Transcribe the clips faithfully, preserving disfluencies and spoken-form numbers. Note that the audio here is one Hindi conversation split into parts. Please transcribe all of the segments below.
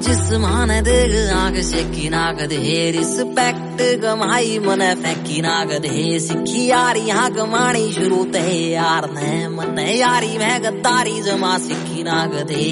जिस्मान देग आग शेकी नाग दे रिस्पेक्ट गमाई मन फेंकी नाग दे सिखी यारी हाँ गमानी शुरू ते यार ने मन यारी मैं गद्दारी जमा सिखी नाग दे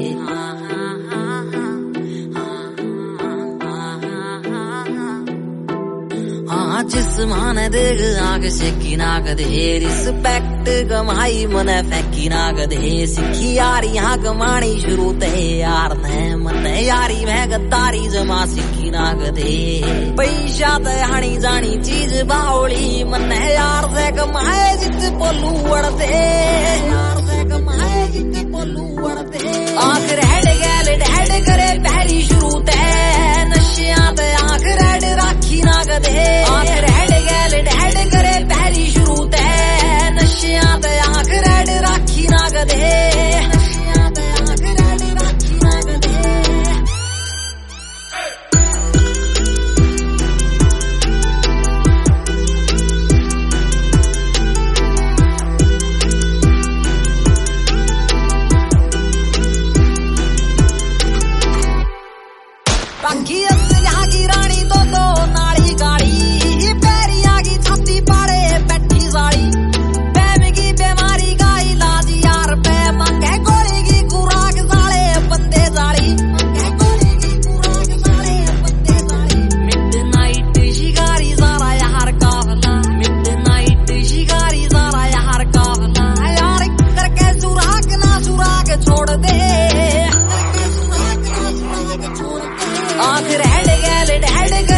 हाँ जिस्मान देग आग शेकी नाग दे रिस्पेक्ट गमाई मन फेंकी नाग दे सिखी यारी हाँ गमानी शुरू ते यार ने मन यारी मैं गद्दारी जमा सिखी नाग दे पैसा ते हानी जानी चीज बावली मन यार से कमाए जित पोलू वड़ते यार से कमाए जित पोलू वड़ते आख रेड गैल डैड करे पहली शुरू ते नशिया ते आख रेड राखी नाग दे आख रेड गैल डैड करे पहली शुरू ते नशिया ते आख रेड राखी नाग दे नशिया ते आख रेड राखी नाग दे बाकी यहाँ की रानी तो तो नाली गाड़ी पैरी आगी छाती पाड़े बैठी साड़ी पैम की बीमारी का इलाज यार पे मांगे गोली की खुराक साले बंदे साड़ी मांगे गोली की खुराक साले बंदे साड़ी मिडनाइट शिकारी सारा यार काफला मिडनाइट शिकारी सारा यार काफला यार करके सुराग ना सुराग छोड़ दे आख रेड गैल डैड